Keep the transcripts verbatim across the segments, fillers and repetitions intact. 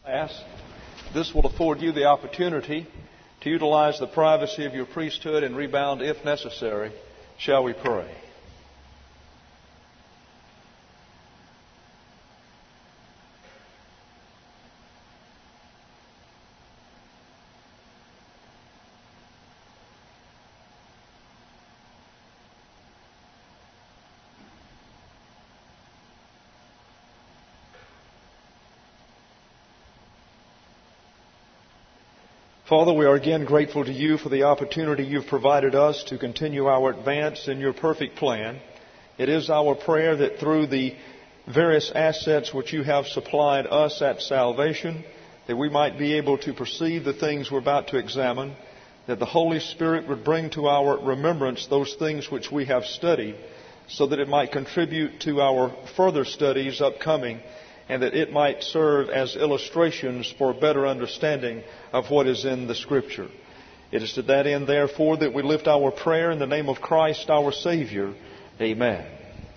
class. This will afford you the opportunity to utilize the privacy of your priesthood and rebound if necessary. Shall we pray? Father, we are again grateful to you for the opportunity you've provided us to continue our advance in your perfect plan. It is our prayer that through the various assets which you have supplied us at salvation, that we might be able to perceive the things we're about to examine, that the Holy Spirit would bring to our remembrance those things which we have studied, so that it might contribute to our further studies upcoming, and that it might serve as illustrations for better understanding of what is in the Scripture. It is to that end, therefore, that we lift our prayer in the name of Christ our Savior. Amen.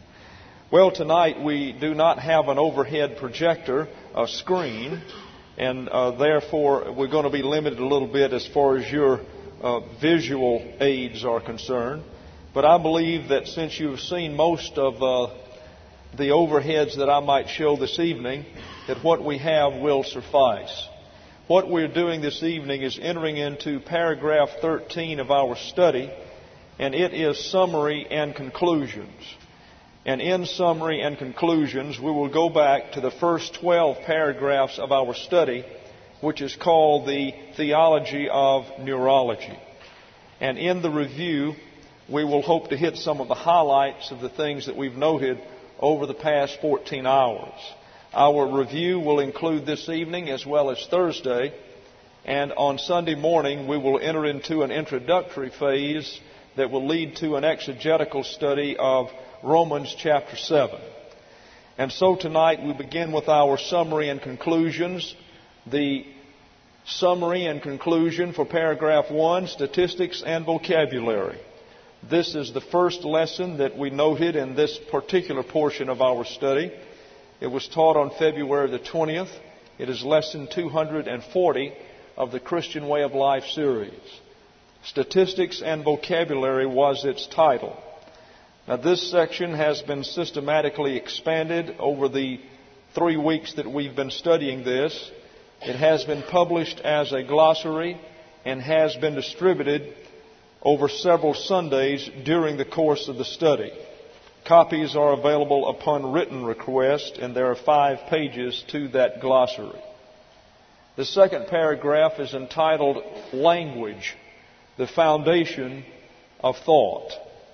Well, tonight we do not have an overhead projector, a screen, and uh, therefore we're going to be limited a little bit as far as your uh, visual aids are concerned. But I believe that since you've seen most of uh, the overheads that I might show this evening, that what we have will suffice. What we're doing this evening is entering into paragraph thirteen of our study, and it is summary and conclusions. And in summary and conclusions, we will go back to the first twelve paragraphs of our study, which is called the Theology of Neurology. And in the review, we will hope to hit some of the highlights of the things that we've noted over the past fourteen hours. Our review will include this evening as well as Thursday, and on Sunday morning we will enter into an introductory phase that will lead to an exegetical study of Romans chapter seven. And so tonight we begin with our summary and conclusions. The summary and conclusion for paragraph one, statistics and vocabulary. This is the first lesson that we noted in this particular portion of our study. It was taught on February the twentieth. It is lesson two hundred forty of the Christian Way of Life series. Statistics and vocabulary was its title. Now, this section has been systematically expanded over the three weeks that we've been studying this. It has been published as a glossary and has been distributed over several Sundays during the course of the study. Copies are available upon written request, and there are five pages to that glossary. The second paragraph is entitled Language, the Foundation of Thought.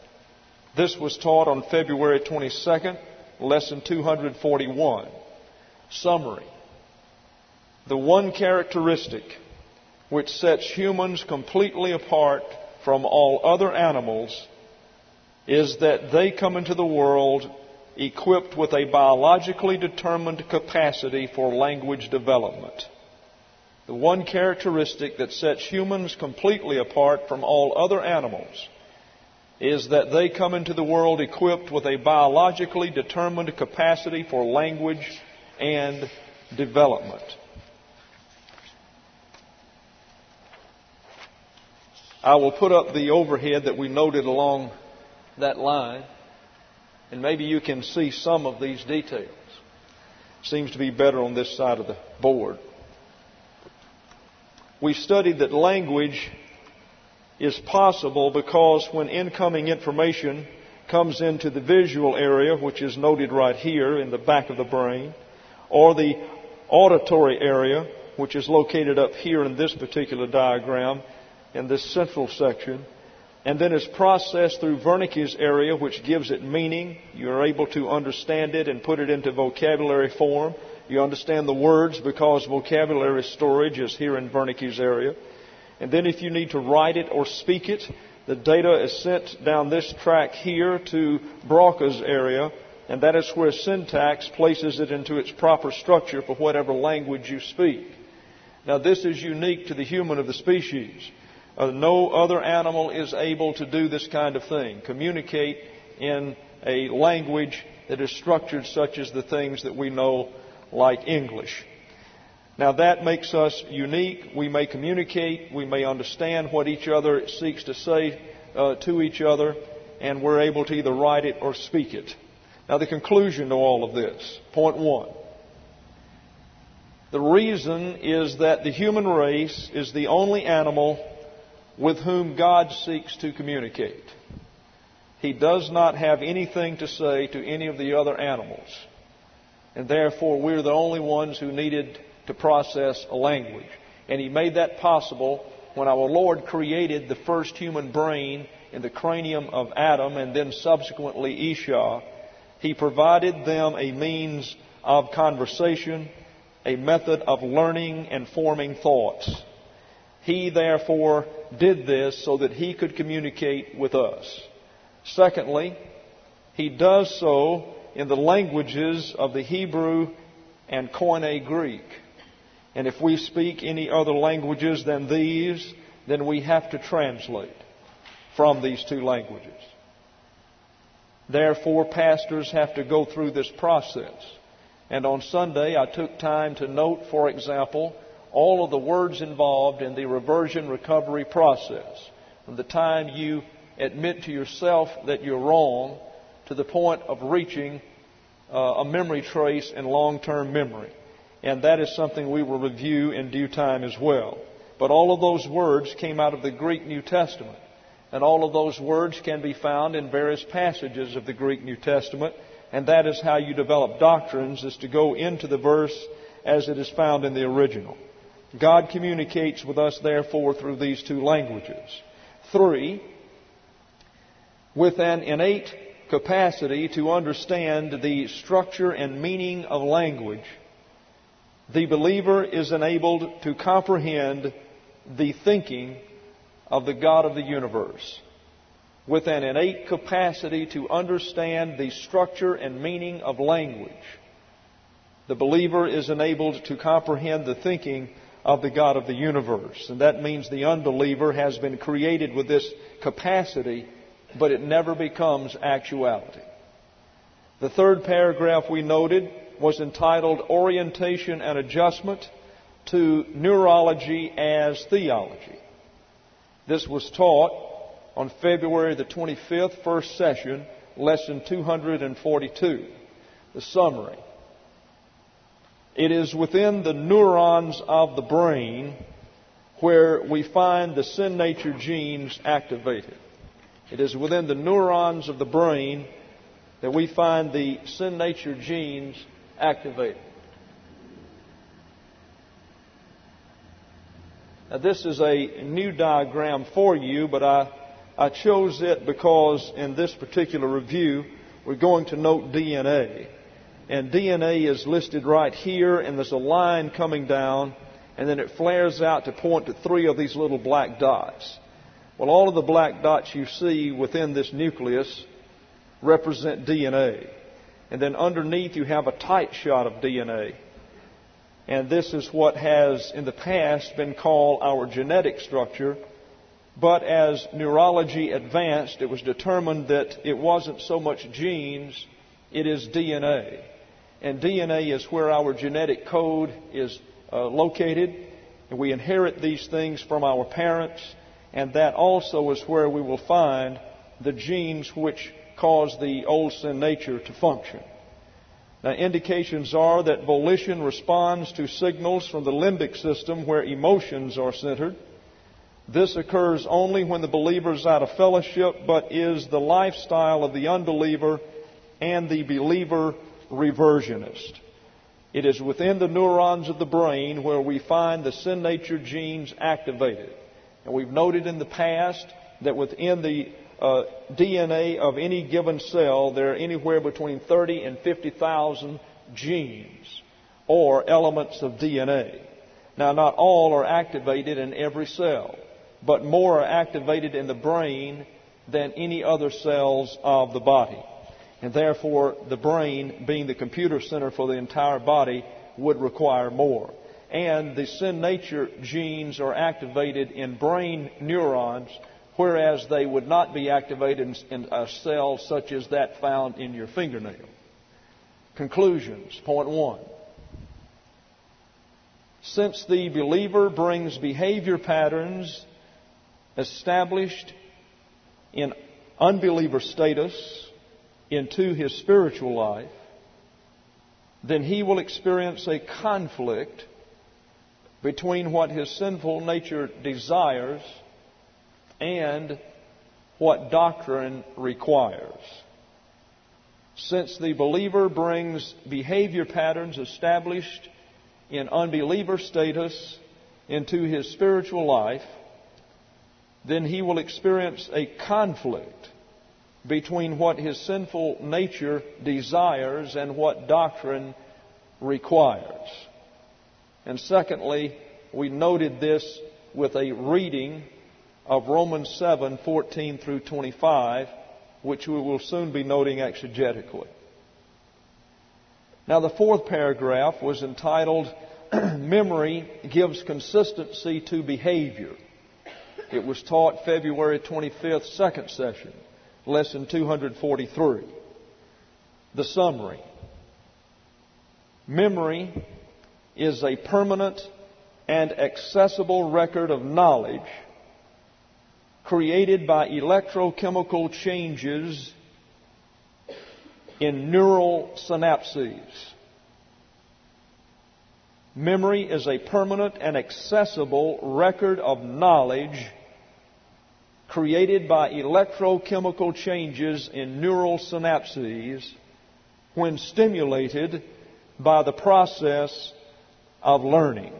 This was taught on February twenty-second, lesson two hundred forty-one. Summary. The one characteristic which sets humans completely apart from all other animals is that they come into the world equipped with a biologically determined capacity for language development. The one characteristic that sets humans completely apart from all other animals is that they come into the world equipped with a biologically determined capacity for language and development. I will put up the overhead that we noted along that line, and maybe you can see some of these details. Seems to be better on this side of the board. We studied that language is possible because when incoming information comes into the visual area, which is noted right here in the back of the brain, or the auditory area, which is located up here in this particular diagram, in this central section, and then is processed through Wernicke's area, which gives it meaning. You're able to understand it and put it into vocabulary form. You understand the words because vocabulary storage is here in Wernicke's area. And then if you need to write it or speak it, the data is sent down this track here to Broca's area, and that is where syntax places it into its proper structure for whatever language you speak. Now, this is unique to the human of the species. Uh, no other animal is able to do this kind of thing, communicate in a language that is structured such as the things that we know like English. Now that makes us unique. We may communicate, we may understand what each other seeks to say uh, to each other, and we're able to either write it or speak it. Now the conclusion to all of this, point one. The reason is that the human race is the only animal with whom God seeks to communicate. He does not have anything to say to any of the other animals. And therefore, we're the only ones who needed to process a language. And He made that possible when our Lord created the first human brain in the cranium of Adam and then subsequently Esau. He provided them a means of conversation, a method of learning and forming thoughts. He therefore did this so that He could communicate with us. Secondly, He does so in the languages of the Hebrew and Koine Greek. And if we speak any other languages than these, then we have to translate from these two languages. Therefore, pastors have to go through this process. And on Sunday, I took time to note, for example, all of the words involved in the reversion recovery process. From the time you admit to yourself that you're wrong to the point of reaching uh, a memory trace in long-term memory. And that is something we will review in due time as well. But all of those words came out of the Greek New Testament. And all of those words can be found in various passages of the Greek New Testament. And that is how you develop doctrines, is to go into the verse as it is found in the original. God communicates with us, therefore, through these two languages. Three, with an innate capacity to understand the structure and meaning of language, the believer is enabled to comprehend the thinking of the God of the universe. With an innate capacity to understand the structure and meaning of language, the believer is enabled to comprehend the thinking of the God of the universe. And that means the unbeliever has been created with this capacity, but it never becomes actuality. The third paragraph we noted was entitled Orientation and Adjustment to Neurology as Theology. This was taught on February the twenty-fifth, first session, lesson two hundred forty-two. The summary. It is within the neurons of the brain where we find the sin nature genes activated. It is within the neurons of the brain that we find the sin nature genes activated. Now, this is a new diagram for you, but I, I chose it because in this particular review, we're going to note D N A. And D N A is listed right here, and there's a line coming down, and then it flares out to point to three of these little black dots. Well, all of the black dots you see within this nucleus represent D N A. And then underneath you have a tight shot of D N A. And this is what has in the past been called our genetic structure. But as neurology advanced, it was determined that it wasn't so much genes, it is D N A. And D N A is where our genetic code is uh, located. And we inherit these things from our parents. And that also is where we will find the genes which cause the old sin nature to function. Now, indications are that volition responds to signals from the limbic system where emotions are centered. This occurs only when the believer is out of fellowship, but is the lifestyle of the unbeliever and the believer reversionist. It is within the neurons of the brain where we find the sin nature genes activated. And we've noted in the past that within the uh, D N A of any given cell, there are anywhere between thirty and fifty thousand genes or elements of D N A. Now, not all are activated in every cell, but more are activated in the brain than any other cells of the body. And therefore, the brain, being the computer center for the entire body, would require more. And the sin nature genes are activated in brain neurons, whereas they would not be activated in a cell such as that found in your fingernail. Conclusions. Point one. Since the believer brings behavior patterns established in unbeliever status into his spiritual life, then he will experience a conflict between what his sinful nature desires and what doctrine requires. Since the believer brings behavior patterns established in unbeliever status into his spiritual life, then he will experience a conflict between what his sinful nature desires and what doctrine requires. And secondly, we noted this with a reading of Romans seven, fourteen through twenty-five, which we will soon be noting exegetically. Now, the fourth paragraph was entitled, Memory Gives Consistency to Behavior. It was taught February twenty-fifth, second session, lesson two forty-three. The summary. Memory is a permanent and accessible record of knowledge created by electrochemical changes in neural synapses. Memory is a permanent and accessible record of knowledge created by electrochemical changes in neural synapses when stimulated by the process of learning.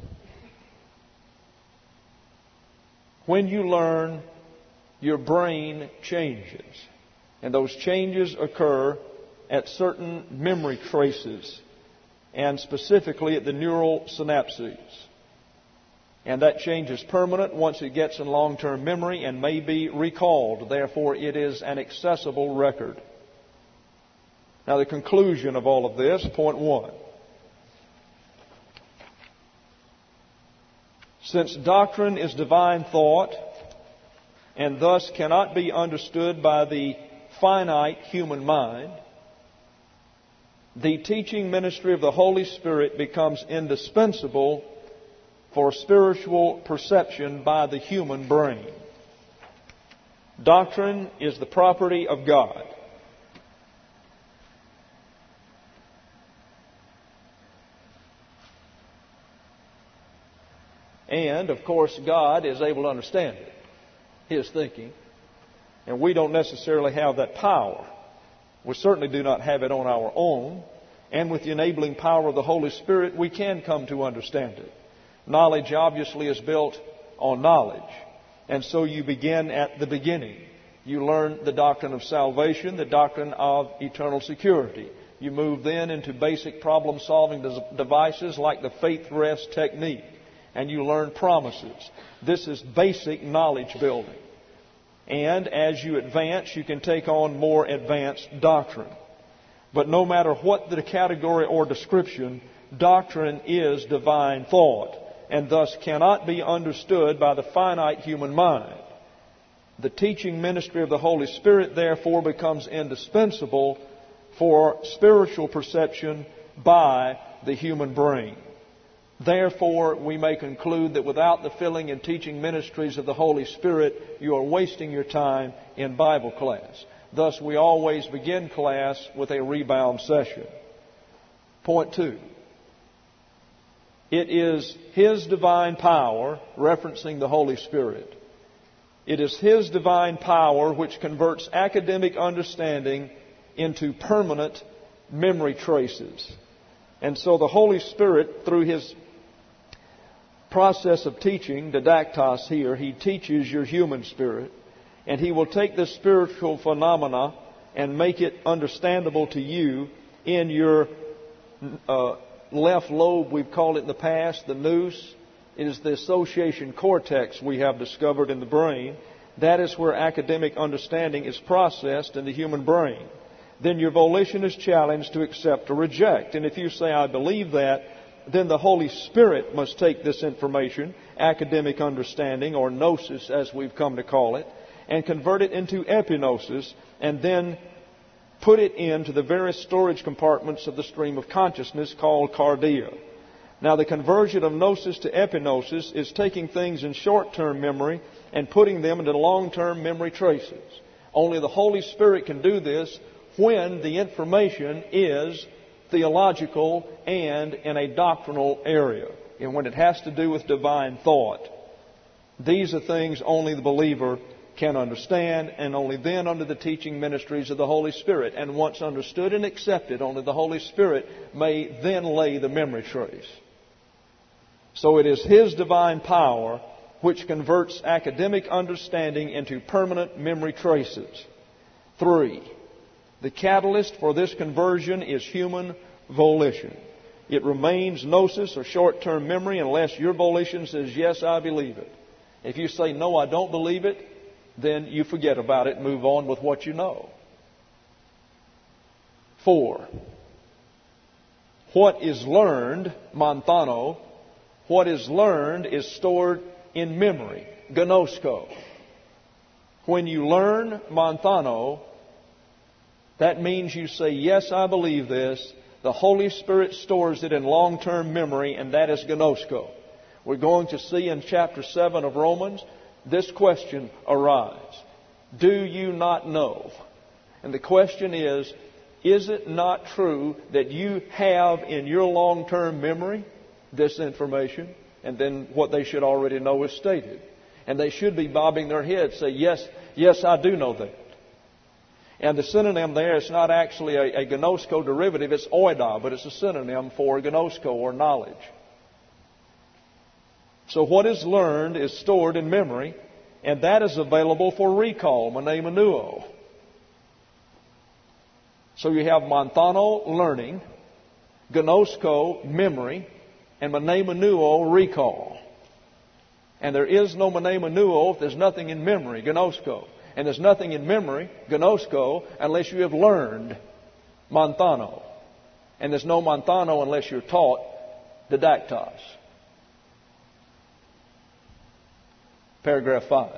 When you learn, your brain changes. And those changes occur at certain memory traces, and specifically at the neural synapses. And that change is permanent once it gets in long-term memory and may be recalled. Therefore, it is an accessible record. Now, the conclusion of all of this, point one. Since doctrine is divine thought and thus cannot be understood by the finite human mind, the teaching ministry of the Holy Spirit becomes indispensable for spiritual perception by the human brain. Doctrine is the property of God. And, of course, God is able to understand it, His thinking. And we don't necessarily have that power. We certainly do not have it on our own. And with the enabling power of the Holy Spirit, we can come to understand it. Knowledge obviously is built on knowledge. And so you begin at the beginning. You learn the doctrine of salvation, the doctrine of eternal security. You move then into basic problem-solving devices like the faith rest technique. And you learn promises. This is basic knowledge building. And as you advance, you can take on more advanced doctrine. But no matter what the category or description, doctrine is divine thought, and thus cannot be understood by the finite human mind. The teaching ministry of the Holy Spirit, therefore, becomes indispensable for spiritual perception by the human brain. Therefore, we may conclude that without the filling and teaching ministries of the Holy Spirit, you are wasting your time in Bible class. Thus, we always begin class with a rebound session. Point two. It is His divine power, referencing the Holy Spirit. It is His divine power which converts academic understanding into permanent memory traces. And so the Holy Spirit, through His process of teaching, didactos here, He teaches your human spirit. And He will take this spiritual phenomena and make it understandable to you in your uh, left lobe, we've called it in the past, the nous. It is the association cortex we have discovered in the brain. That is where academic understanding is processed in the human brain. Then your volition is challenged to accept or reject. And if you say, I believe that, then the Holy Spirit must take this information, academic understanding, or gnosis as we've come to call it, and convert it into epignosis, and then put it into the various storage compartments of the stream of consciousness called cardia. Now, the conversion of gnosis to epignosis is taking things in short-term memory and putting them into long-term memory traces. Only the Holy Spirit can do this when the information is theological and in a doctrinal area, and when it has to do with divine thought. These are things only the believer can understand, and only then under the teaching ministries of the Holy Spirit. And once understood and accepted, only the Holy Spirit may then lay the memory trace. So it is His divine power which converts academic understanding into permanent memory traces. Three, the catalyst for this conversion is human volition. It remains gnosis or short-term memory unless your volition says, yes, I believe it. If you say, no, I don't believe it, then you forget about it and move on with what you know. Four, what is learned, manthano, what is learned is stored in memory, gnosko. When you learn manthano, that means you say, yes, I believe this. The Holy Spirit stores it in long-term memory, and that is gnosko. We're going to see in chapter seven of Romans, this question arises. Do you not know? And the question is, is it not true that you have in your long-term memory this information? And then what they should already know is stated. And they should be bobbing their heads, say, yes, yes, I do know that. And the synonym there is not actually a, a gnosko derivative, it's oida, but it's a synonym for gnosko or knowledge. So what is learned is stored in memory, and that is available for recall, mnemonuo. So you have manthano, learning, gnosko, memory, and mnemonuo, recall. And there is no mnemonuo if there's nothing in memory, gnosko. And there's nothing in memory, gnosko, unless you have learned manthano. And there's no manthano unless you're taught didactos. Paragraph five.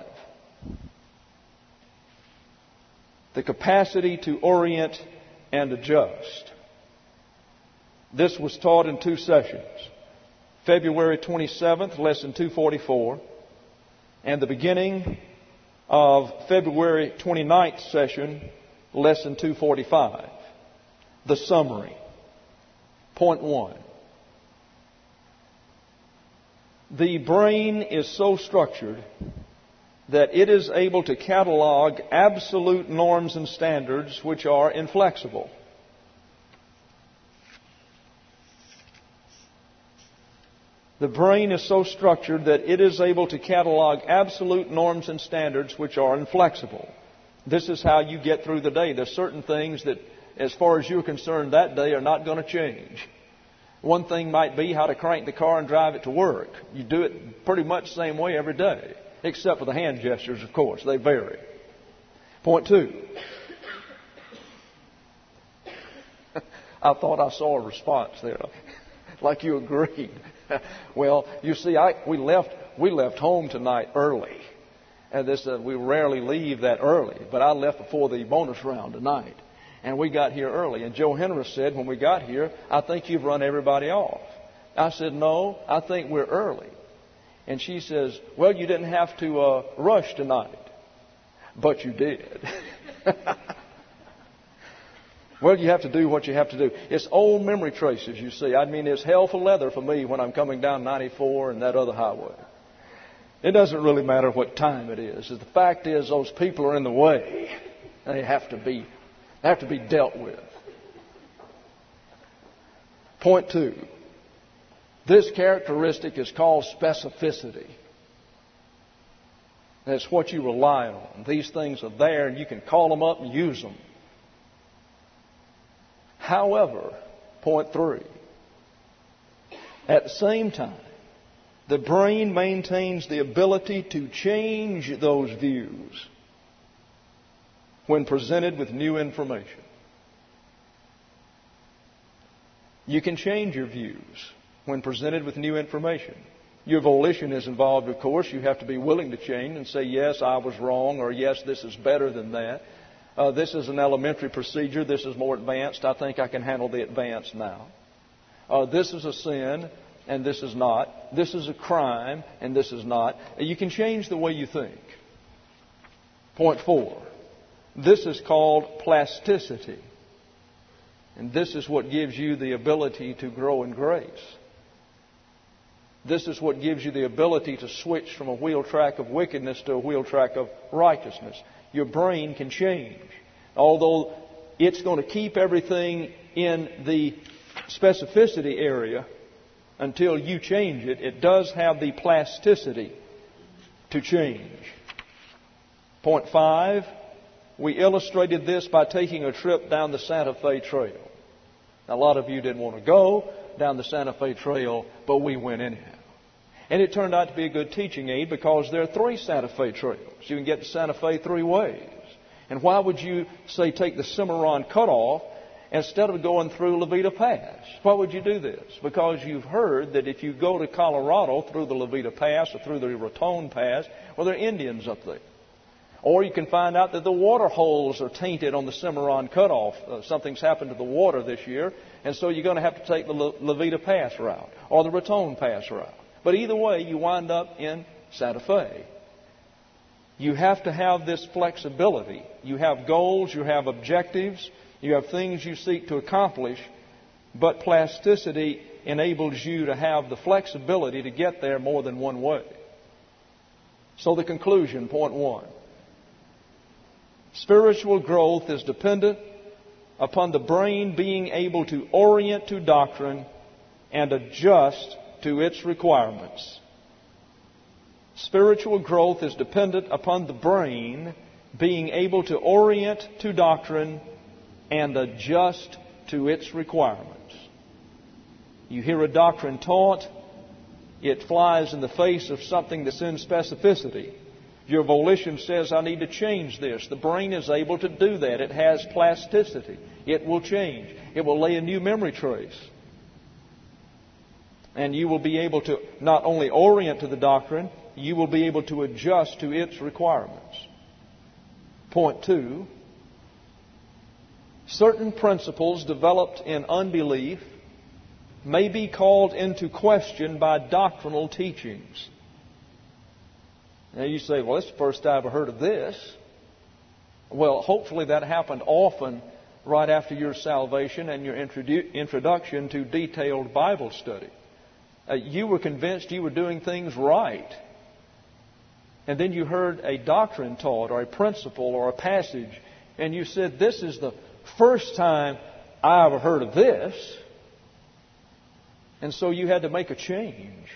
The capacity to orient and adjust. This was taught in two sessions. February twenty-seventh, lesson two forty-four, and the beginning of February twenty-ninth session, lesson two forty-five. The summary. Point one. The brain is so structured that it is able to catalog absolute norms and standards which are inflexible. The brain is so structured that it is able to catalog absolute norms and standards which are inflexible. This is how you get through the day. There's certain things that, as far as you're concerned, that day are not going to change. One thing might be how to crank the car and drive it to work. You do it pretty much the same way every day, except for the hand gestures, of course. They vary. Point two. I thought I saw a response there, like you agreed. Well, you see, I, we left we left home tonight early, and this uh, we rarely leave that early. But I left before the bonus round tonight, and we got here early. And Joe Henry said, when we got here, I think you've run everybody off. I said, no, I think we're early. And she says, well, you didn't have to uh, rush tonight, but you did. Well, you have to do what you have to do. It's old memory traces, you see. I mean, it's hell for leather for me when I'm coming down ninety-four and that other highway. It doesn't really matter what time it is. The fact is, those people are in the way. They have to be, they have to be dealt with. Point two. This characteristic is called specificity. That's what you rely on. These things are there, and you can call them up and use them. However, point three, at the same time, the brain maintains the ability to change those views when presented with new information. You can change your views when presented with new information. Your volition is involved, of course. You have to be willing to change and say, yes, I was wrong, or yes, this is better than that. Uh, this is an elementary procedure. This is more advanced. I think I can handle the advanced now. Uh, this is a sin. and this is not. This is a crime, and this is not. You can change the way you think. Point four. This is called plasticity. And this is what gives you the ability to grow in grace. This is what gives you the ability to switch from a wheel track of wickedness to a wheel track of righteousness. Your brain can change. Although it's going to keep everything in the specificity area until you change it, it does have the plasticity to change. Point five, we illustrated this by taking a trip down the Santa Fe Trail. Now, a lot of you didn't want to go down the Santa Fe Trail, but we went anyhow. And it turned out to be a good teaching aid because there are three Santa Fe trails. You can get to Santa Fe three ways. And why would you, say, take the Cimarron cutoff instead of going through Levita Pass? Why would you do this? Because you've heard that if you go to Colorado through the Levita Pass or through the Raton Pass, well, there are Indians up there. Or you can find out that the water holes are tainted on the Cimarron cutoff. Uh, something's happened to the water this year, and so you're going to have to take the Le- Levita Pass route or the Raton Pass route. But either way, you wind up in Santa Fe. You have to have this flexibility. You have goals, you have objectives, you have things you seek to accomplish, but plasticity enables you to have the flexibility to get there more than one way. So the conclusion, point one. Spiritual growth is dependent upon the brain being able to orient to doctrine and adjust to its requirements. Spiritual growth is dependent upon the brain being able to orient to doctrine and adjust to its requirements. You hear a doctrine taught, it flies in the face of something that's in specificity. Your volition says, I need to change this. The brain is able to do that. It has plasticity. It will change. It will lay a new memory trace. And you will be able to not only orient to the doctrine, you will be able to adjust to its requirements. Point two, certain principles developed in unbelief may be called into question by doctrinal teachings. Now you say, well, it's the first time I've heard of this. Well, hopefully that happened often right after your salvation and your introdu- introduction to detailed Bible study. Uh, you were convinced you were doing things right. And then you heard a doctrine taught or a principle or a passage, and you said, this is the first time I ever heard of this. And so you had to make a change.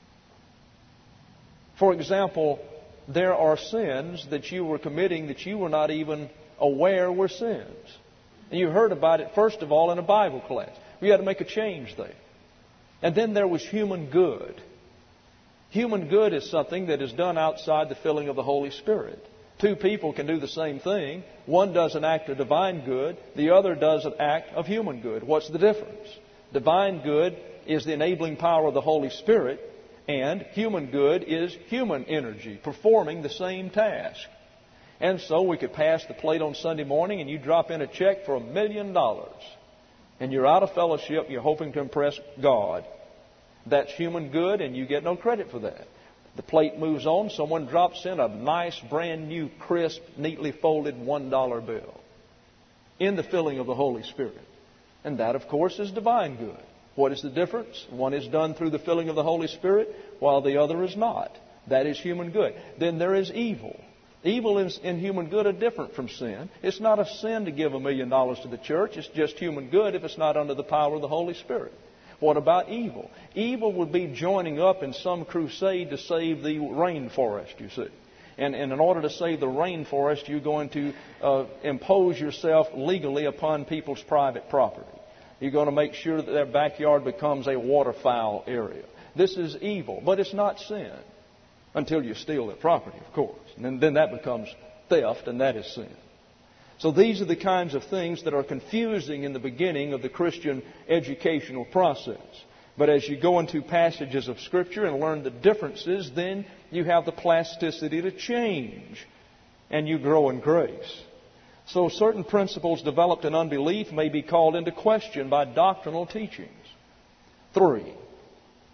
For example, there are sins that you were committing that you were not even aware were sins. And you heard about it, first of all, in a Bible class. You had to make a change there. And then there was human good. Human good is something that is done outside the filling of the Holy Spirit. Two people can do the same thing. One does an act of divine good. The other does an act of human good. What's the difference? Divine good is the enabling power of the Holy Spirit. And human good is human energy performing the same task. And so we could pass the plate on Sunday morning and you drop in a check for a million dollars. And you're out of fellowship, you're hoping to impress God. That's human good and you get no credit for that. The plate moves on, someone drops in a nice, brand new, crisp, neatly folded one dollar bill in the filling of the Holy Spirit. And that, of course, is divine good. What is the difference? One is done through the filling of the Holy Spirit, while the other is not. That is human good. Then there is evil. Evil in human good are different from sin. It's not a sin to give a million dollars to the church. It's just human good if it's not under the power of the Holy Spirit. What about evil? Evil would be joining up in some crusade to save the rainforest, you see. And, and in order to save the rainforest, you're going to uh, impose yourself legally upon people's private property. You're going to make sure that their backyard becomes a waterfowl area. This is evil, but it's not sin. Until you steal their property, of course. And then, then that becomes theft, and that is sin. So these are the kinds of things that are confusing in the beginning of the Christian educational process. But as you go into passages of Scripture and learn the differences, then you have the plasticity to change, and you grow in grace. So certain principles developed in unbelief may be called into question by doctrinal teachings. Three,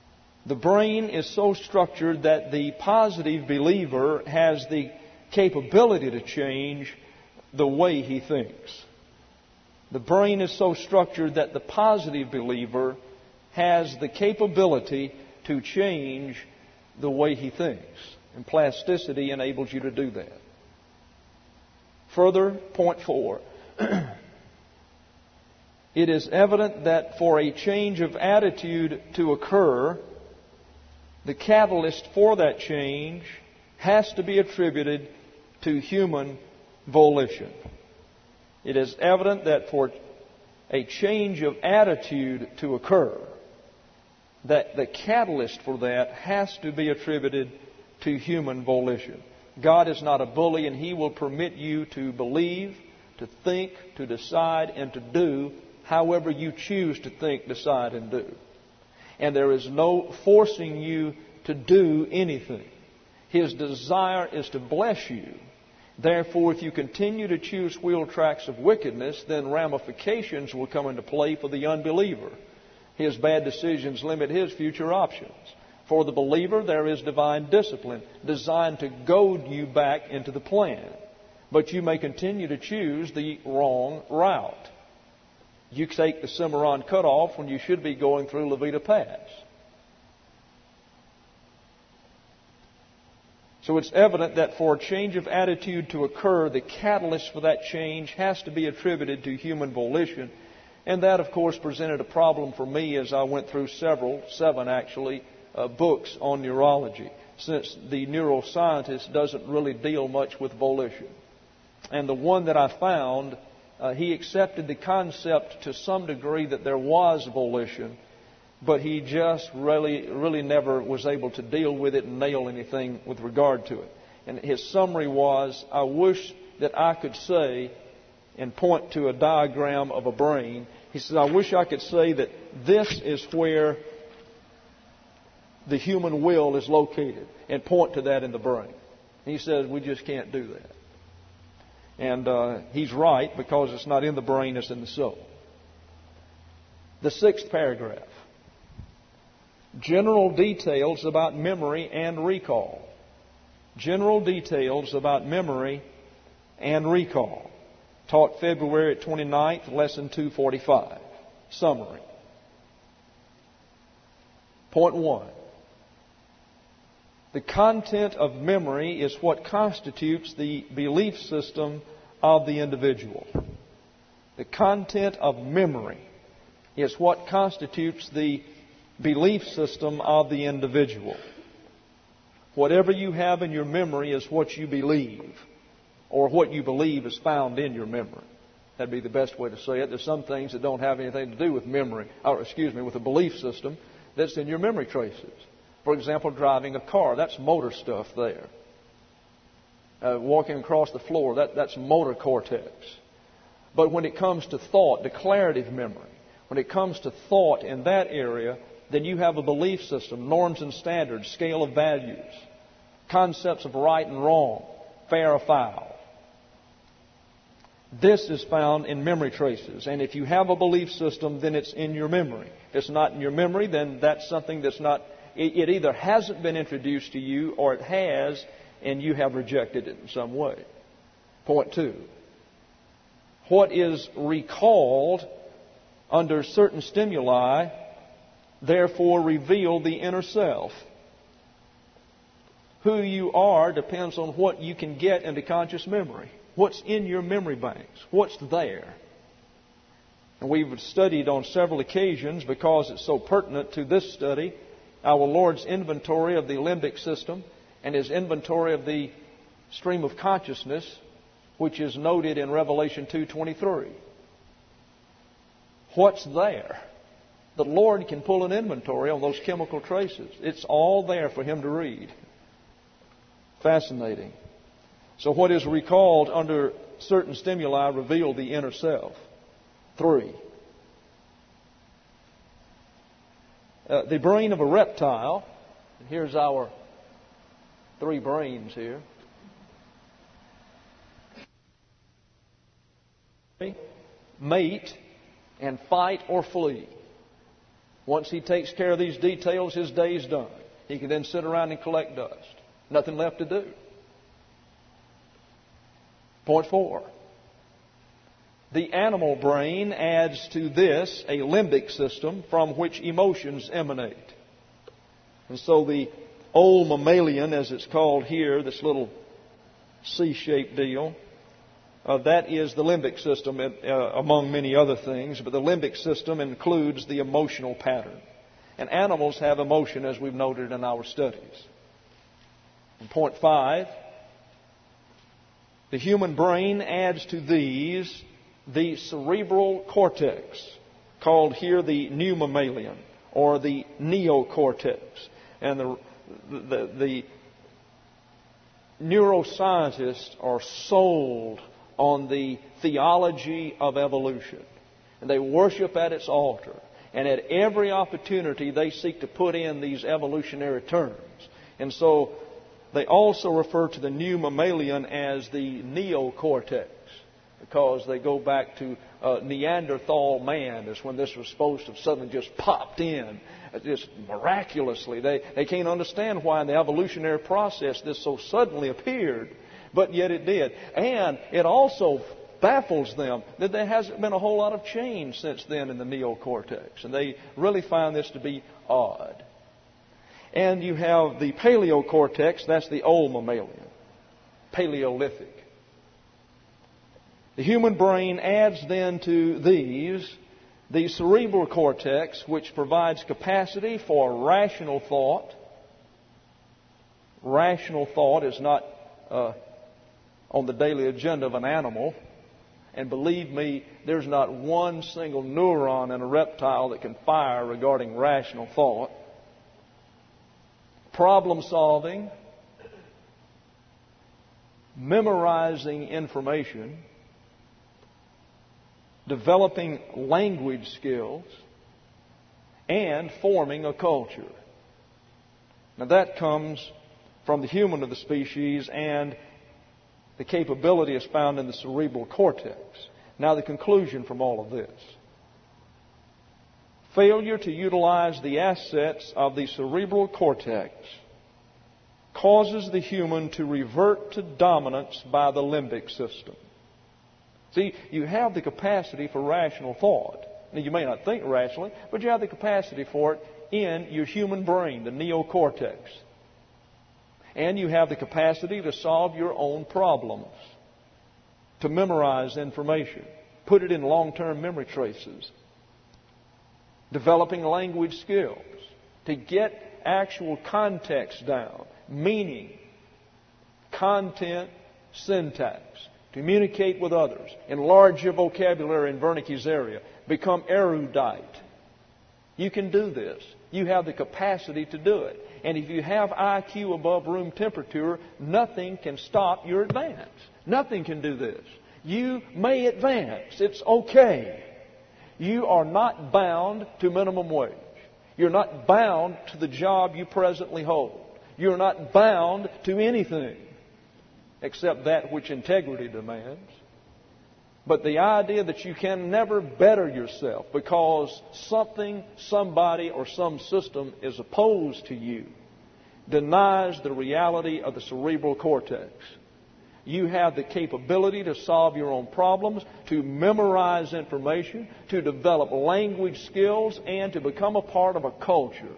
The brain is so structured that the positive believer has the capability to change the way he thinks. The brain is so structured that the positive believer has the capability to change the way he thinks. And plasticity enables you to do that. Further, point four. It is evident that for a change of attitude to occur, the catalyst for that change has to be attributed to human volition. It is evident that for a change of attitude to occur, that the catalyst for that has to be attributed to human volition. God is not a bully, and He will permit you to believe, to think, to decide, and to do however you choose to think, decide, and do. And there is no forcing you to do anything. His desire is to bless you. Therefore, if you continue to choose wheel tracks of wickedness, then ramifications will come into play for the unbeliever. His bad decisions limit his future options. For the believer, there is divine discipline designed to goad you back into the plan. But you may continue to choose the wrong route. You take the Cimarron cutoff when you should be going through Levita Pass. So it's evident that for a change of attitude to occur, the catalyst for that change has to be attributed to human volition. And that, of course, presented a problem for me as I went through several, seven actually, uh, books on neurology, since the neuroscientist doesn't really deal much with volition. And the one that I found, uh, he accepted the concept to some degree that there was volition, but he just really, really never was able to deal with it and nail anything with regard to it. And his summary was, I wish that I could say, and point to a diagram of a brain. He says, I wish I could say that this is where the human will is located, and point to that in the brain. He says, we just can't do that. And uh, he's right, because it's not in the brain, it's in the soul. The sixth paragraph. General details about memory and recall. General details about memory and recall. Taught February twenty-ninth, lesson two forty-five. Summary. Point one. The content of memory is what constitutes the belief system of the individual. The content of memory is what constitutes the belief system of the individual. Whatever you have in your memory is what you believe, or what you believe is found in your memory. That'd be the best way to say it. There's some things that don't have anything to do with memory, or excuse me, with a belief system that's in your memory traces. For example, driving a car, that's motor stuff there. Uh, walking across the floor, that, that's motor cortex. But when it comes to thought, declarative memory, when it comes to thought in that area, then you have a belief system, norms and standards, scale of values, concepts of right and wrong, fair or foul. This is found in memory traces. And if you have a belief system, then it's in your memory. If it's not in your memory, then that's something that's not, it either hasn't been introduced to you, or it has, and you have rejected it in some way. Point two. What is recalled under certain stimuli, therefore reveal the inner self. Who you are depends on what you can get into conscious memory. What's in your memory banks? What's there? And we've studied on several occasions, because it's so pertinent to this study, our Lord's inventory of the limbic system and His inventory of the stream of consciousness, which is noted in Revelation two twenty-three. What's there? The Lord can pull an inventory on those chemical traces. It's all there for Him to read. Fascinating. So what is recalled under certain stimuli reveal the inner self. Three. Uh, the brain of a reptile. And here's our three brains here. Mate and fight or flee. Once he takes care of these details, his day is done. He can then sit around and collect dust. Nothing left to do. Point four. The animal brain adds to this a limbic system from which emotions emanate. And so the old mammalian, as it's called here, this little C-shaped deal, uh, that is the limbic system, uh, among many other things. But the limbic system includes the emotional pattern. And animals have emotion, as we've noted in our studies. And point five, the human brain adds to these the cerebral cortex, called here the new mammalian, or the neocortex. And the, the, the neuroscientists are sold on the theology of evolution. And they worship at its altar. And at every opportunity they seek to put in these evolutionary terms. And so they also refer to the new mammalian as the neocortex, because they go back to uh, Neanderthal man, is when this was supposed to have suddenly just popped in, just miraculously. They, they can't understand why in the evolutionary process this so suddenly appeared, but yet it did. And it also baffles them that there hasn't been a whole lot of change since then in the neocortex. And they really find this to be odd. And you have the paleocortex, that's the old mammalian, Paleolithic. The human brain adds then to these the cerebral cortex, which provides capacity for rational thought. Rational thought is not uh, on the daily agenda of an animal. And believe me, there's not one single neuron in a reptile that can fire regarding rational thought. Problem solving, memorizing information, developing language skills, and forming a culture. Now that comes from the human of the species, and the capability is found in the cerebral cortex. Now the conclusion from all of this. Failure to utilize the assets of the cerebral cortex causes the human to revert to dominance by the limbic system. See, you have the capacity for rational thought. Now, you may not think rationally, but you have the capacity for it in your human brain, the neocortex. And you have the capacity to solve your own problems, to memorize information, put it in long-term memory traces, developing language skills, to get actual context down, meaning, content, syntax, communicate with others, enlarge your vocabulary in Wernicke's area, become erudite. You can do this. You have the capacity to do it. And if you have I Q above room temperature, nothing can stop your advance. Nothing can do this. You may advance. It's okay. You are not bound to minimum wage. You're not bound to the job you presently hold. You're not bound to anything except that which integrity demands. But the idea that you can never better yourself because something, somebody, or some system is opposed to you denies the reality of the cerebral cortex. You have the capability to solve your own problems, to memorize information, to develop language skills, and to become a part of a culture.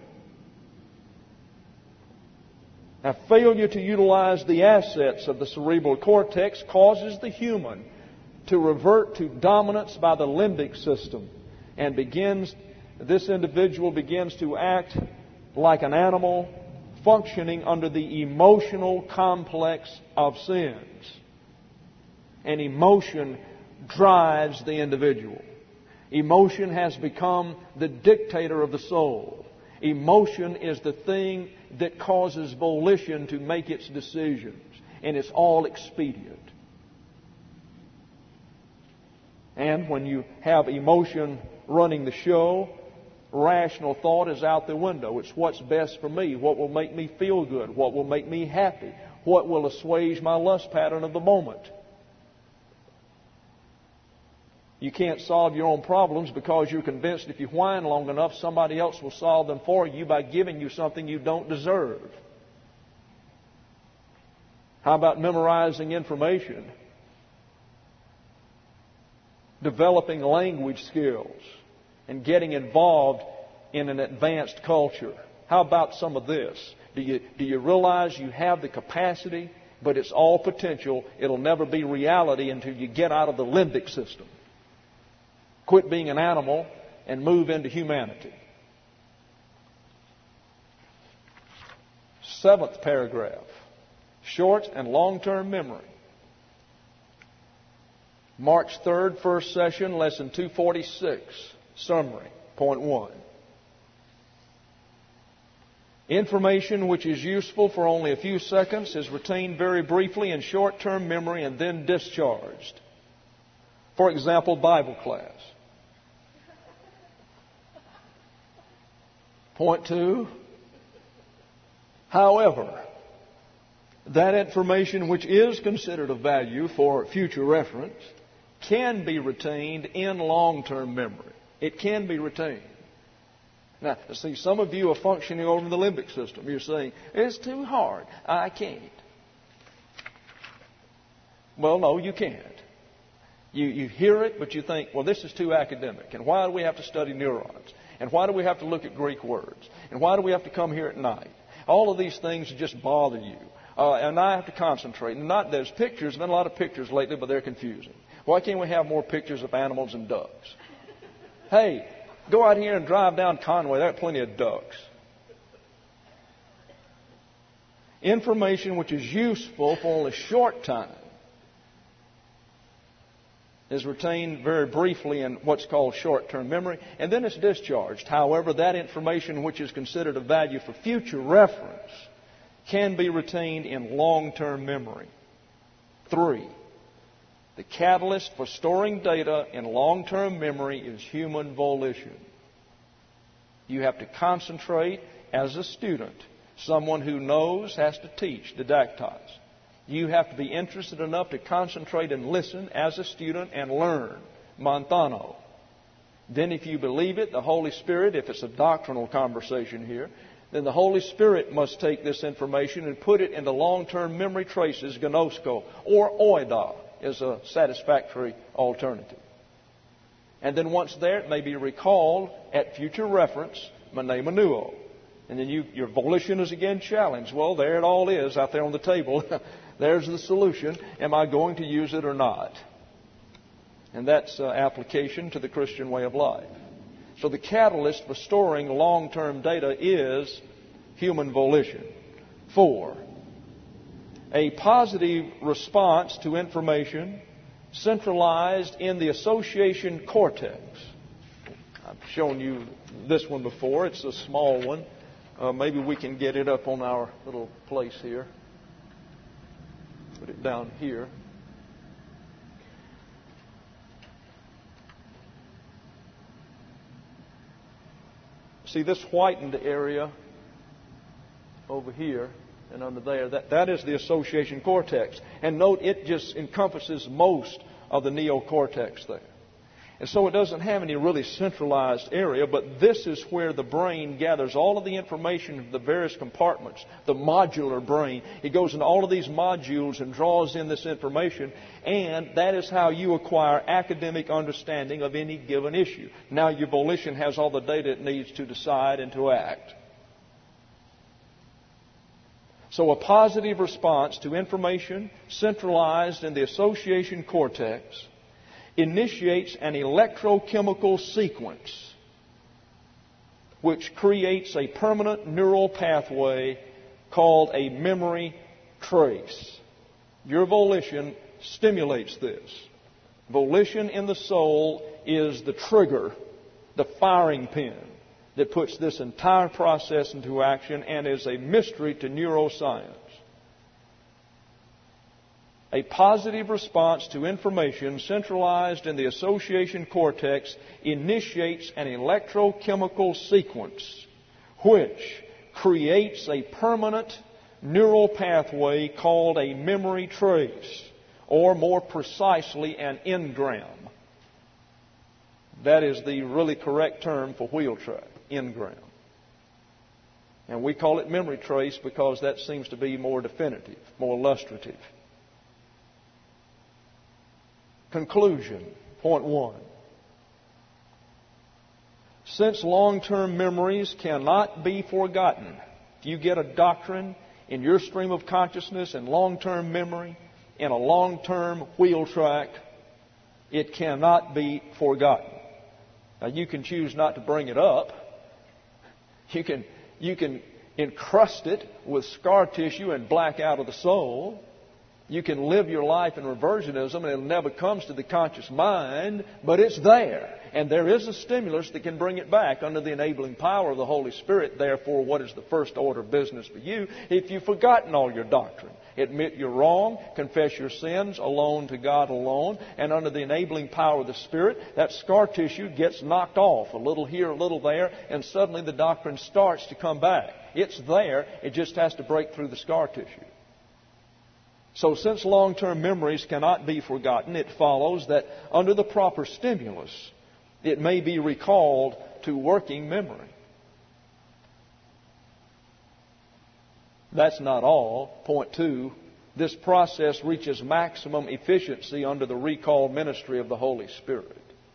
Now, failure to utilize the assets of the cerebral cortex causes the human to revert to dominance by the limbic system, and begins, this individual begins to act like an animal functioning under the emotional complex of sins. And emotion drives the individual. Emotion has become the dictator of the soul. Emotion is the thing that causes volition to make its decisions, and it's all expedient. And when you have emotion running the show, rational thought is out the window. It's what's best for me, what will make me feel good, what will make me happy, what will assuage my lust pattern of the moment. You can't solve your own problems because you're convinced if you whine long enough, somebody else will solve them for you by giving you something you don't deserve. How about memorizing information? Developing language skills and getting involved in an advanced culture. How about some of this? Do you, do you realize you have the capacity, but it's all potential? It'll never be reality until you get out of the limbic system. Quit being an animal and move into humanity. Seventh paragraph. Short and long-term memory. March third, first session, lesson two forty-six. Summary, point one. Information which is useful for only a few seconds is retained very briefly in short-term memory and then discharged. For example, Bible class. Point two. However, that information which is considered of value for future reference can be retained in long-term memory. It can be retained. Now, see, some of you are functioning over in the limbic system. You're saying, it's too hard. I can't. Well, no, you can't. You, you hear it, but you think, well, this is too academic. And why do we have to study neurons? And why do we have to look at Greek words? And why do we have to come here at night? All of these things just bother you. Uh, and I have to concentrate. And not, there's pictures, been a lot of pictures lately, but they're confusing. Why can't we have more pictures of animals and ducks? Hey, go out here and drive down Conway. There are plenty of ducks. Information which is useful for only a short time is retained very briefly in what's called short-term memory, and then it's discharged. However, that information which is considered of value for future reference can be retained in long-term memory. Three, the catalyst for storing data in long-term memory is human volition. You have to concentrate as a student. Someone who knows has to teach, didactize. You have to be interested enough to concentrate and listen as a student and learn, Montano. Then if you believe it, the Holy Spirit, if it's a doctrinal conversation here, then the Holy Spirit must take this information and put it into long-term memory traces, gnosko, or oida is a satisfactory alternative. And then once there, it may be recalled at future reference, mene menuo. And then you, your volition is again challenged. Well, there it all is out there on the table. There's the solution. Am I going to use it or not? And that's uh, application to the Christian way of life. So the catalyst for storing long-term data is human volition. Four, a positive response to information centralized in the association cortex. I've shown you this one before. It's a small one. Uh, maybe we can get it up on our little place here. Put it down here. See this whitened area over here and under there, that, that is the association cortex. And note, it just encompasses most of the neocortex there. And so it doesn't have any really centralized area, but this is where the brain gathers all of the information of the various compartments, the modular brain. It goes into all of these modules and draws in this information, and that is how you acquire academic understanding of any given issue. Now your volition has all the data it needs to decide and to act. So a positive response to information centralized in the association cortex initiates an electrochemical sequence which creates a permanent neural pathway called a memory trace. Your volition stimulates this. Volition in the soul is the trigger, the firing pin that puts this entire process into action and is a mystery to neuroscience. A positive response to information centralized in the association cortex initiates an electrochemical sequence which creates a permanent neural pathway called a memory trace, or more precisely, an engram. That is the really correct term for wheel track, in-ground. And we call it memory trace because that seems to be more definitive, more illustrative. Conclusion, point one. Since long-term memories cannot be forgotten, if you get a doctrine in your stream of consciousness and long-term memory in a long-term wheel track, it cannot be forgotten. Now, you can choose not to bring it up. You can, you can encrust it with scar tissue and black out of the soul. You can live your life in reversionism and it never comes to the conscious mind, but it's there. And there is a stimulus that can bring it back under the enabling power of the Holy Spirit. Therefore, what is the first order of business for you? If you've forgotten all your doctrine, admit you're wrong, confess your sins alone to God alone, and under the enabling power of the Spirit, that scar tissue gets knocked off, a little here, a little there, and suddenly the doctrine starts to come back. It's there, it just has to break through the scar tissue. So since long-term memories cannot be forgotten, it follows that under the proper stimulus, it may be recalled to working memory. That's not all. Point two, this process reaches maximum efficiency under the recall ministry of the Holy Spirit.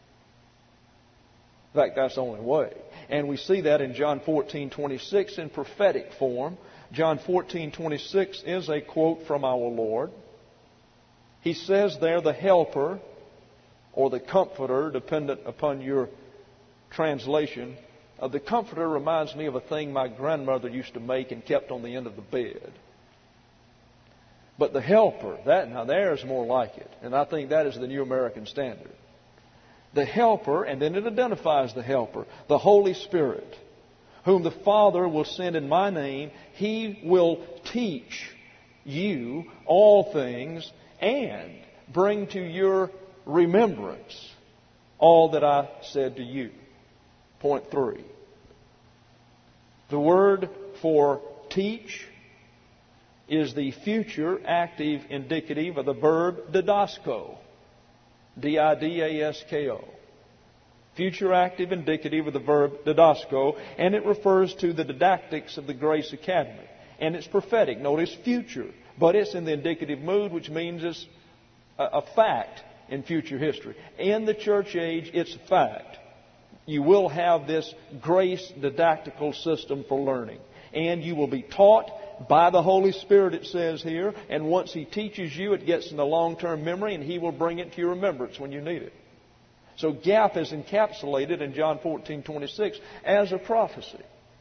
In fact, that's the only way. And we see that in John fourteen twenty-six in prophetic form. John fourteen twenty-six is a quote from our Lord. He says there, the Helper, or the Comforter, dependent upon your translation. Uh, the Comforter reminds me of a thing my grandmother used to make and kept on the end of the bed. But the Helper, that now there's more like it. And I think that is the New American Standard. The Helper, and then it identifies the Helper, the Holy Spirit, whom the Father will send in my name. He will teach you all things and bring to your remembrance all that I said to you. Point three. The word for teach is the future active indicative of the verb didasko. D I D A S K O. Future active indicative of the verb didasko, and it refers to the didactics of the Grace Academy. And it's prophetic. Notice future, but it's in the indicative mood, which means it's a, a fact in future history. In the church age, it's a fact. You will have this grace didactical system for learning. And you will be taught by the Holy Spirit, it says here. And once He teaches you, it gets in the long-term memory, and He will bring it to your remembrance when you need it. So gap is encapsulated in John fourteen twenty-six as a prophecy.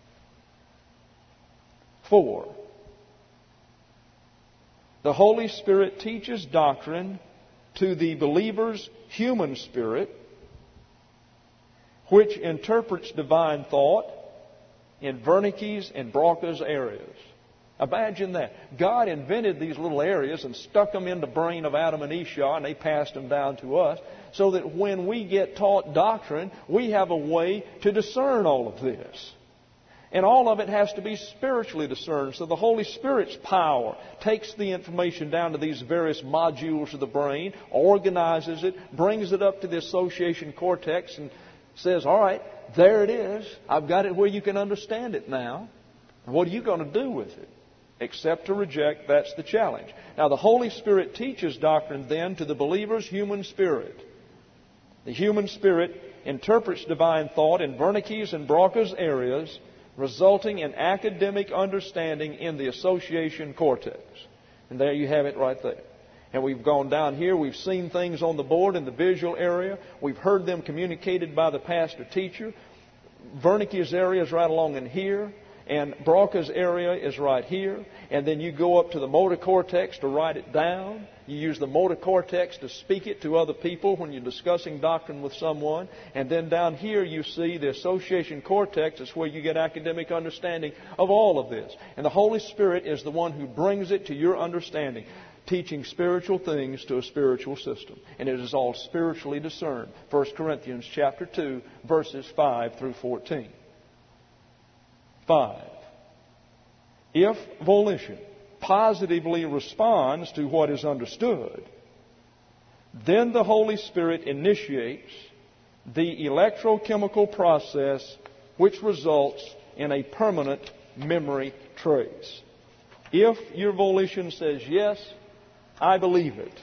Four. The Holy Spirit teaches doctrine to the believer's human spirit, which interprets divine thought in Wernicke's and Broca's areas. Imagine that. God invented these little areas and stuck them in the brain of Adam and Esau, and they passed them down to us, so that when we get taught doctrine, we have a way to discern all of this. And all of it has to be spiritually discerned. So the Holy Spirit's power takes the information down to these various modules of the brain, organizes it, brings it up to the association cortex, and says, all right, there it is. I've got it where you can understand it now. What are you going to do with it? Except to reject, that's the challenge. Now, the Holy Spirit teaches doctrine then to the believer's human spirit. The human spirit interprets divine thought in Wernicke's and Broca's areas, resulting in academic understanding in the association cortex. And there you have it right there. And we've gone down here. We've seen things on the board in the visual area. We've heard them communicated by the pastor teacher. Wernicke's area is right along in here. And Broca's area is right here. And then you go up to the motor cortex to write it down. You use the motor cortex to speak it to other people when you're discussing doctrine with someone. And then down here you see the association cortex is where you get academic understanding of all of this. And the Holy Spirit is the one who brings it to your understanding, teaching spiritual things to a spiritual system. And it is all spiritually discerned. First Corinthians chapter two, verses five through fourteen. Five. If volition positively responds to what is understood, then the Holy Spirit initiates the electrochemical process which results in a permanent memory trace. If your volition says, yes, I believe it,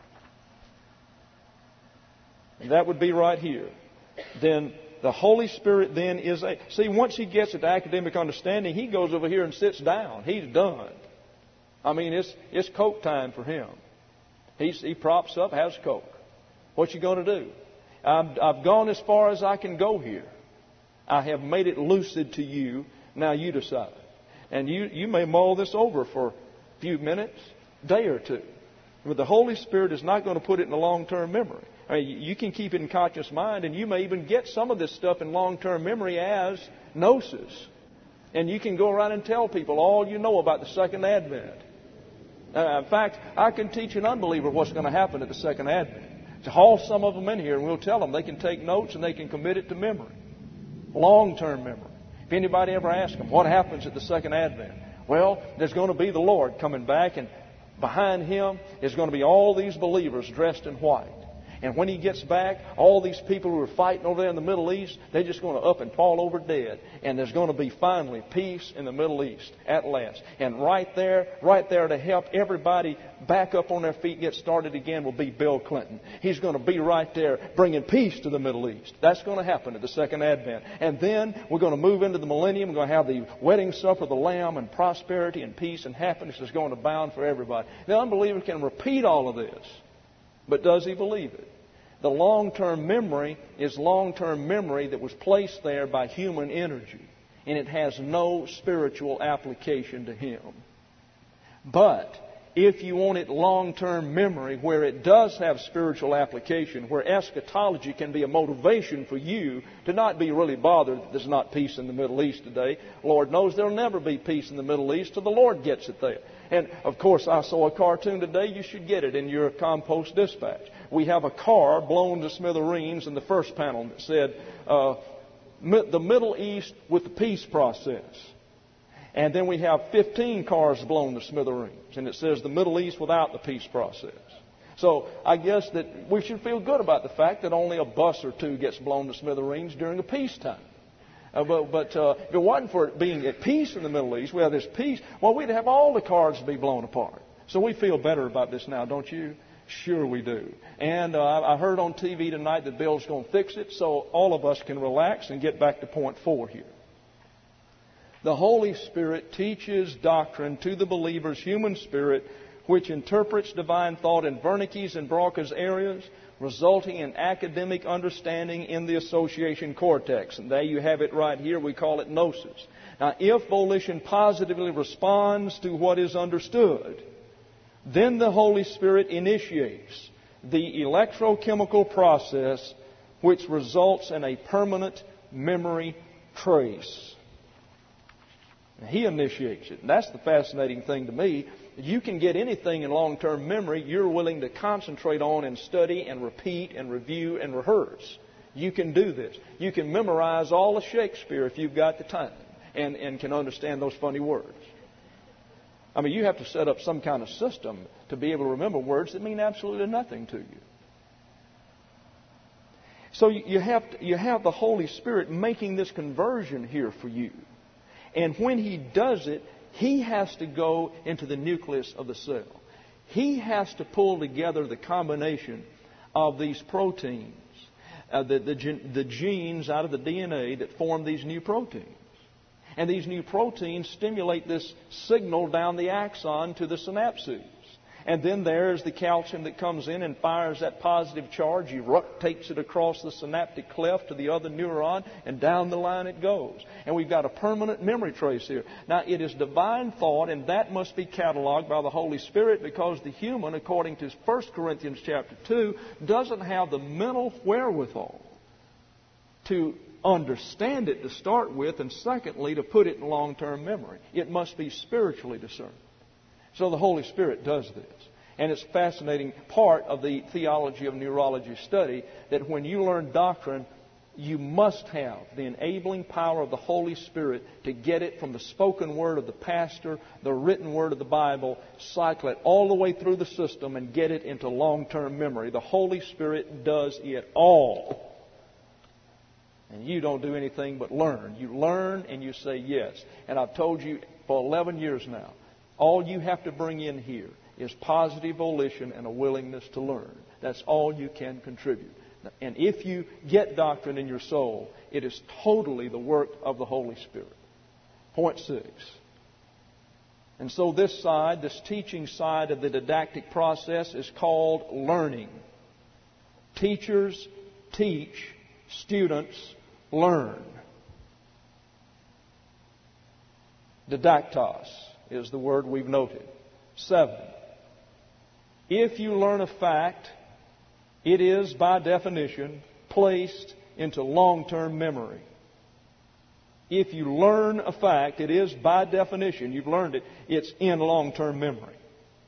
and that would be right here, then the Holy Spirit then is a... See, once he gets it to academic understanding, he goes over here and sits down. He's done. I mean, it's it's Coke time for him. He's, he props up, has Coke. What you going to do? I've, I've gone as far as I can go here. I have made it lucid to you. Now you decide. And you, you may mull this over for a few minutes, day or two. But the Holy Spirit is not going to put it in a long-term memory. I mean, you can keep it in conscious mind, and you may even get some of this stuff in long-term memory as gnosis. And you can go around and tell people all you know about the Second Advent. Uh, in fact, I can teach an unbeliever what's going to happen at the Second Advent. To haul some of them in here, and we'll tell them they can take notes and they can commit it to memory. Long-term memory. If anybody ever asks them, what happens at the Second Advent? Well, there's going to be the Lord coming back, and behind Him is going to be all these believers dressed in white. And when He gets back, all these people who are fighting over there in the Middle East, they're just going to up and fall over dead. And there's going to be finally peace in the Middle East at last. And right there, right there to help everybody back up on their feet and get started again will be Bill Clinton. He's going to be right there bringing peace to the Middle East. That's going to happen at the Second Advent. And then we're going to move into the millennium. We're going to have the wedding supper of the Lamb, and prosperity and peace and happiness is going to abound for everybody. The unbeliever can repeat all of this. But does he believe it? The long-term memory is long-term memory that was placed there by human energy. And it has no spiritual application to him. But if you want it long-term memory where it does have spiritual application, where eschatology can be a motivation for you to not be really bothered that there's not peace in the Middle East today. Lord knows there'll never be peace in the Middle East till the Lord gets it there. And, of course, I saw a cartoon today. You should get it in your Compost Dispatch. We have a car blown to smithereens in the first panel that said, uh, the Middle East with the peace process. And then we have fifteen cars blown to smithereens. And it says the Middle East without the peace process. So I guess that we should feel good about the fact that only a bus or two gets blown to smithereens during a peacetime. Uh, but but uh, if it wasn't for it being at peace in the Middle East, well, there's peace, well, we'd have all the cars be blown apart. So we feel better about this now, don't you? Sure we do. And uh, I heard on T V tonight that Bill's going to fix it, so all of us can relax and get back to point four here. The Holy Spirit teaches doctrine to the believer's human spirit, which interprets divine thought in Wernicke's and Broca's areas, resulting in academic understanding in the association cortex. And there you have it right here. We call it gnosis. Now, if volition positively responds to what is understood, then the Holy Spirit initiates the electrochemical process which results in a permanent memory trace. He initiates it. And that's the fascinating thing to me. You can get anything in long-term memory you're willing to concentrate on and study and repeat and review and rehearse. You can do this. You can memorize all of Shakespeare if you've got the time and, and can understand those funny words. I mean, you have to set up some kind of system to be able to remember words that mean absolutely nothing to you. So you have to, you have the Holy Spirit making this conversion here for you. And when He does it, He has to go into the nucleus of the cell. He has to pull together the combination of these proteins, uh, the, the, the genes out of the D N A that form these new proteins. And these new proteins stimulate this signal down the axon to the synapses. And then there's the calcium that comes in and fires that positive charge. He rotates it across the synaptic cleft to the other neuron, and down the line it goes. And we've got a permanent memory trace here. Now, it is divine thought, and that must be cataloged by the Holy Spirit, because the human, according to First Corinthians chapter two, doesn't have the mental wherewithal to understand it to start with, and secondly, to put it in long-term memory. It must be spiritually discerned. So the Holy Spirit does this. And it's a fascinating part of the theology of neurology study that when you learn doctrine, you must have the enabling power of the Holy Spirit to get it from the spoken word of the pastor, the written word of the Bible, cycle it all the way through the system and get it into long-term memory. The Holy Spirit does it all. And you don't do anything but learn. You learn and you say yes. And I've told you for eleven years now, all you have to bring in here is positive volition and a willingness to learn. That's all you can contribute. And if you get doctrine in your soul, it is totally the work of the Holy Spirit. Point six. And so this side, this teaching side of the didactic process is called learning. Teachers teach, students learn. Didactos is the word we've noted. Seven. If you learn a fact, it is by definition placed into long-term memory. If you learn a fact, it is by definition, you've learned it, it's in long-term memory.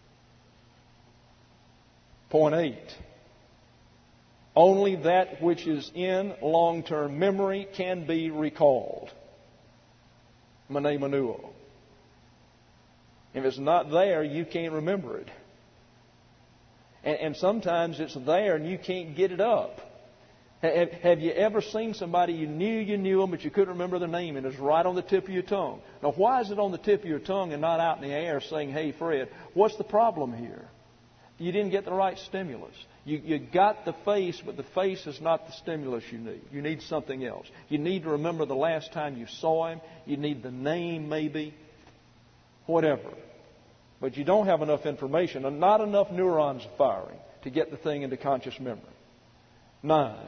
Point eight. Only that which is in long-term memory can be recalled. Mene menuo. If it's not there, you can't remember it. And, and sometimes it's there and you can't get it up. Have, have you ever seen somebody you knew you knew them, but you couldn't remember their name, and it's right on the tip of your tongue? Now, why is it on the tip of your tongue and not out in the air saying, "Hey, Fred, what's the problem here?" You didn't get the right stimulus. You, you got the face, but the face is not the stimulus you need. You need something else. You need to remember the last time you saw him. You need the name, maybe. Whatever. But you don't have enough information, and not enough neurons firing to get the thing into conscious memory. Nine.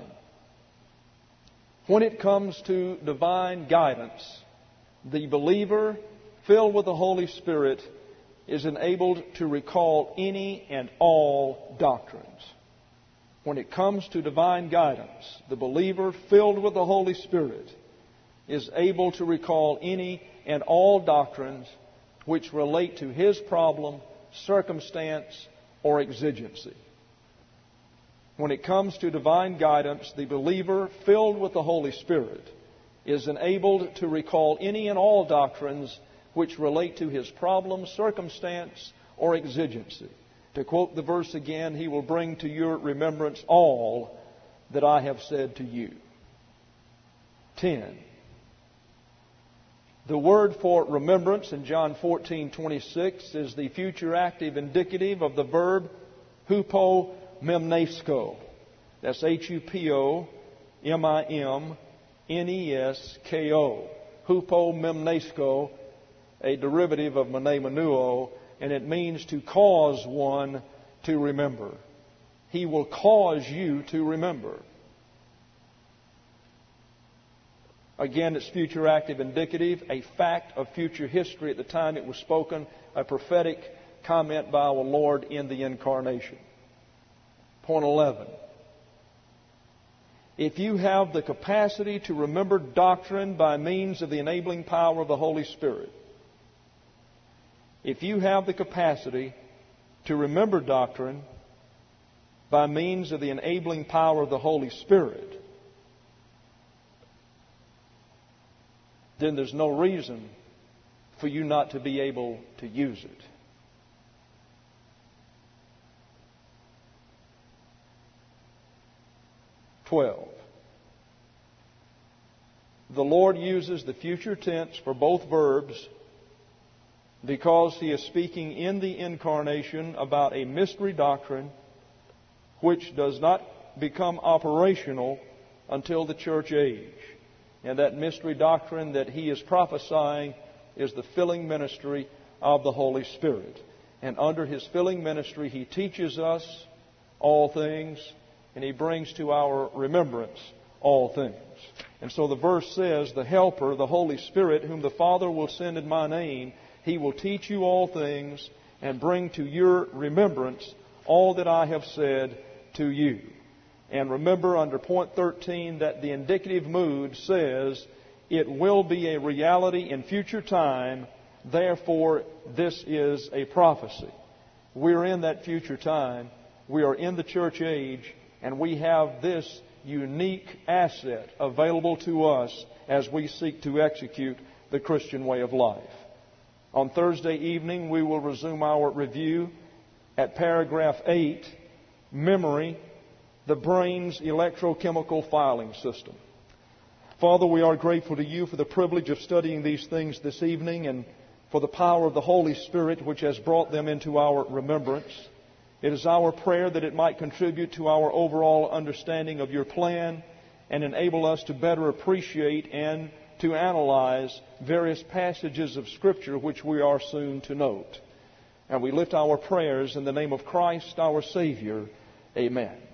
When it comes to divine guidance, the believer filled with the Holy Spirit is enabled to recall any and all doctrines. When it comes to divine guidance, the believer filled with the Holy Spirit is able to recall any and all doctrines which relate to his problem, circumstance, or exigency. When it comes to divine guidance, the believer filled with the Holy Spirit is enabled to recall any and all doctrines which relate to his problem, circumstance, or exigency. To quote the verse again, he will bring to your remembrance all that I have said to you. Ten. The word for remembrance in John fourteen twenty-six is the future active indicative of the verb hupo memnesko. That's H U P O M I M N E S K O. Hupo memnesko, a derivative of mene menuo, and it means to cause one to remember. He will cause you to remember. Again, it's future active indicative, a fact of future history at the time it was spoken, a prophetic comment by our Lord in the Incarnation. Point eleven. If you have the capacity to remember doctrine by means of the enabling power of the Holy Spirit, if you have the capacity to remember doctrine by means of the enabling power of the Holy Spirit, then there's no reason for you not to be able to use it. Twelve. The Lord uses the future tense for both verbs because He is speaking in the Incarnation about a mystery doctrine which does not become operational until the church age. And that mystery doctrine that He is prophesying is the filling ministry of the Holy Spirit. And under His filling ministry, He teaches us all things, and He brings to our remembrance all things. And so the verse says, the Helper, the Holy Spirit, whom the Father will send in my name, He will teach you all things and bring to your remembrance all that I have said to you. And remember under point thirteen that the indicative mood says it will be a reality in future time, therefore this is a prophecy. We're in that future time. We are in the church age, and we have this unique asset available to us as we seek to execute the Christian way of life. On Thursday evening, we will resume our review at paragraph eight, memory, the brain's electrochemical filing system. Father, we are grateful to you for the privilege of studying these things this evening and for the power of the Holy Spirit which has brought them into our remembrance. It is our prayer that it might contribute to our overall understanding of your plan and enable us to better appreciate and to analyze various passages of Scripture which we are soon to note. And we lift our prayers in the name of Christ our Savior. Amen.